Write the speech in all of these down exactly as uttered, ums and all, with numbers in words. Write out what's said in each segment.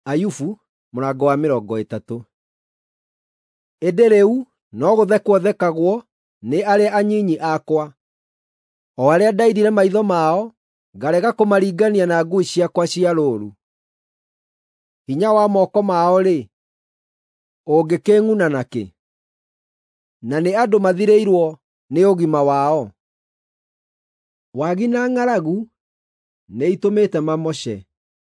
Ayubu mũrango wa mĩrongo ĩtatũ. Ĩndĩ rĩu no gũthekwo thekagwo nĩ arĩa anyinyi akwa, o arĩa ndairire maitho mao, ngarega kũmaringania na ngui ciakwa cia rũũru. Hinya wa moko mao-rĩ, ũngĩkĩng'una nakĩ? Na nĩ andũ mathirĩirwo nĩ ũgima wao. Wagi na ng'aragu nĩ itũmĩte mamoce.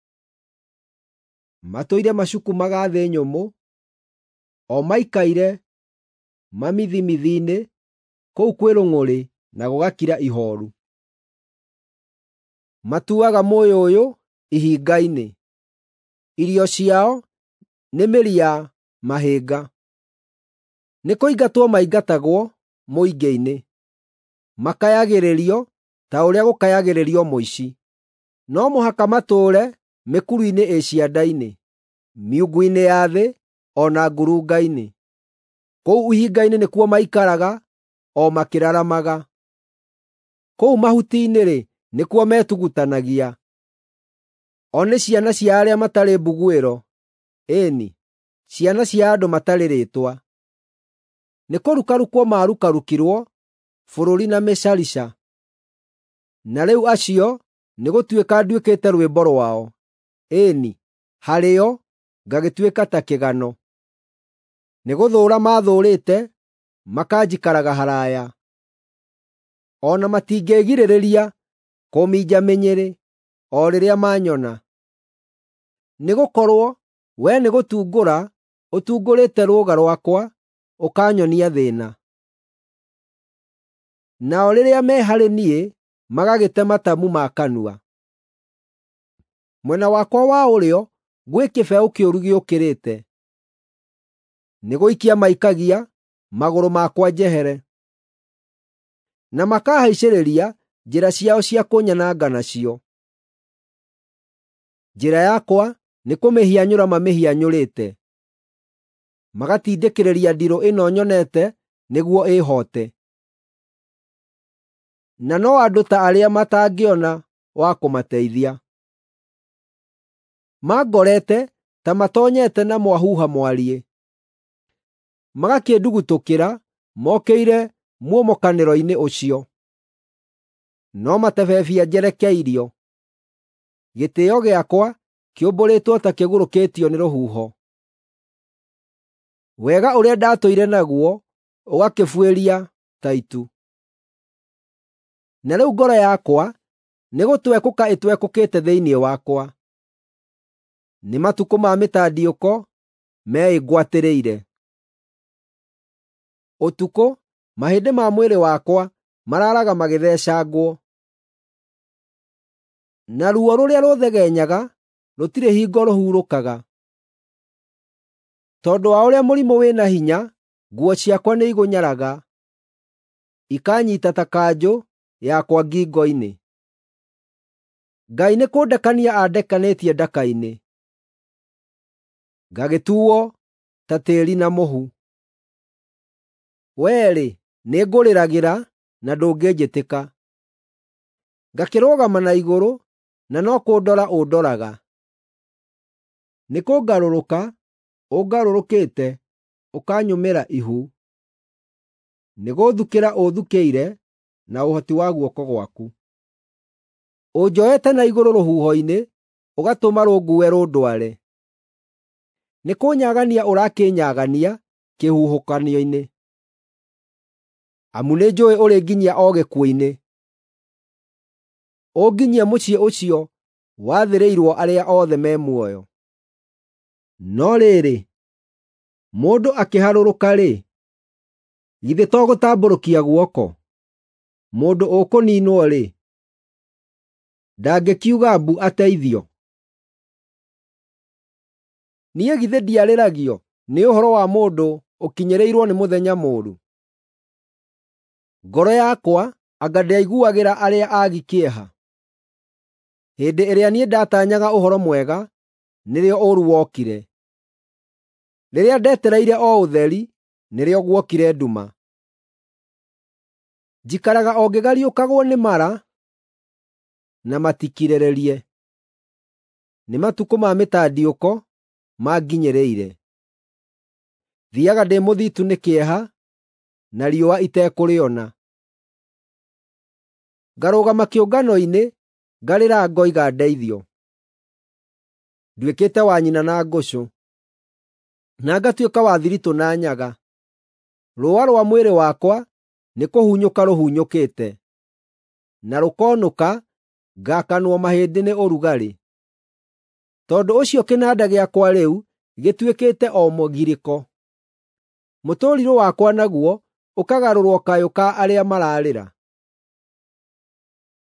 Matũire macukumaga thĩ nyũmũ, o maikaire mamithimithi-inĩ, kũu kwĩ rũng'ũrĩ na gũgakira ihooru. Matuaga mũyũyũ ihinga-inĩ, irio ciao nĩ mĩri ya mahĩnga. Nĩ kũingatwo maingatagwo mũingĩ-inĩ, makayagĩrĩrio ta ũrĩa gũkayagĩrĩrio mũici. No mũhaka matũũre mĩkuru-inĩ ĩ cianda-inĩ, miungu-inĩ ya thĩ, o na ngurunga-inĩ. Kũu ihinga-inĩ nĩkuo maikaraga, o makĩraramaga. Kũu mahuti-inĩ-rĩ, nĩkuo metugutanagia. O nĩ ciana cia arĩa matarĩ mbuguĩro, ĩĩni, ciana cia andũ matarĩ rĩĩtwa. Nĩ kũrukarukwo marukarukirwo bũrũri na mĩcarica. Na rĩu acio nĩgũtuĩka nduĩkĩte rwĩmbo rwao, ĩĩni, harĩo ngagĩtuĩka ta kĩgano. Nĩgũthũũra mathũũrĩte, makanjikaraga haraaya. O na matingĩgirĩrĩria kũminja mĩnyĩrĩ, o rĩrĩa manyona. Nĩgũkorwo wee nĩgũtungũra ũtungũrĩte rũũga rwakwa, ũkanyonia thĩĩna. Nao rĩrĩa me harĩ niĩ, magagĩte matamu ma kanua. Mwena wakwa wa ũrĩo gwĩ kĩbeũ kĩũru gĩũkĩrĩte. Nĩgũikia maikagia magũrũ makwa njehere, na makahaicĩrĩria njĩra ciao cia kũnyananga nacio. Njĩra yakwa nĩ kũmĩhianyũra mamĩhianyũrĩte, magatindĩkĩrĩria ndirũ ĩno nyonete nĩguo ĩĩhoote. Na no andũ ta arĩa matangĩona wa kũmateithia. Mangorete ta matoonyete na mwahuha mwariĩ, magakĩndugutũkĩra mokĩire muomokanĩro-inĩ ũcio. No matebebia njerekeirio, gĩtĩĩo gĩakwa kĩũmbũrĩtwo ta kĩgũrũkĩtio nĩ rũhuho. Wega ũrĩa ndatũire naguo ũgakĩbuĩria ta itu. Na rĩu ngoro yakwa nĩgũtwekũka ĩtwekũkĩte thĩinĩ wakwa. Nĩ matukũ ma mĩtandiũko meĩngwatĩrĩire. Ũtukũ mahĩndĩ ma mwĩrĩ wakwa mararaga magĩthecangwo. Na ruo rũrĩa rũthegenyaga rũtirĩ hingo rũhurũkaga. Tondũ wa ũrĩa mũrimũ wĩna hinya, nguo ciakwa nĩigũnyaraga, ikanyiita ta kanjũ yakwa ngingo-inĩ. Ngai nĩ kũndekania andekanĩtie ndaka-inĩ, ngagĩtuuo ta tĩĩri na mũhu. Wee-rĩ, nĩngũrĩragĩra na ndũngĩnjĩtĩka. Ngakĩrũgama na igũrũ, na no kũndora ũndoraga. Nĩ kũngarũrũka ũngarũrũkĩte, ũkanyũmĩra ihu. Nĩgũthukĩra ũthukĩire na ũhoti wa guoko gwaku. Ũnjoete na igũrũ rũhuho-inĩ, ũgatũma rũnguue rũndware. Nĩ kũnyagania ũrakĩnyagania kĩhuhũkanio-inĩ, amu nĩnjũũĩ ũrĩ nginyia o gĩkuũ-inĩ. Ũnginyie mũciĩ ũcio wathĩrĩirwo arĩa othe me muoyo. No rĩrĩ, mũndũ akĩharũrũka-rĩ, githĩ to gũtambũrũkia guoko? Mũndũ ũkũniinwo-rĩ, ndangĩkiuga mbu ateithio. Niĩ githĩ ndiarĩragio nĩ ũhoro wa mũndũ ũkinyĩrĩirwo nĩ mũthenya mũũru? Ngoro yakwa anga ndĩaiguagĩra arĩa aagi kĩeha. Hĩndĩ ĩrĩa niĩ ndatanyaga ũhoro mwega, nĩrĩo ũũru wokire. Rĩrĩa ndetereire o ũtheri, nĩrĩo guokire nduma. Njikaraga o ngĩgariũkagwo nĩ mara, na matikirĩrĩrie. Nĩ matukũ ma mĩtandiũko, manginyĩrĩire. Thiaga ndĩ mũthitu nĩ kĩeha, na riũa itekũrĩona. Ngarũgama kĩũngano-inĩ, ngarĩra ngoiga ndeithio. Nduĩkĩte wa nyina na ngũcũ, na ngatuĩka wa thiritũ na nyaga. Rũũa rwa mwĩrĩ wakwa nĩ kũhunyũka rũhunyũkĩte, na rũkonũka, ngaakanwo mahĩndĩ nĩ ũrugarĩ. Tondũ ũcio kĩnanda gĩakwa rĩu gĩtuĩkĩte o mũgirĩko. Mũtũrirũ wakwa naguo ũkagarũrwo kayũ ka arĩa mararĩra.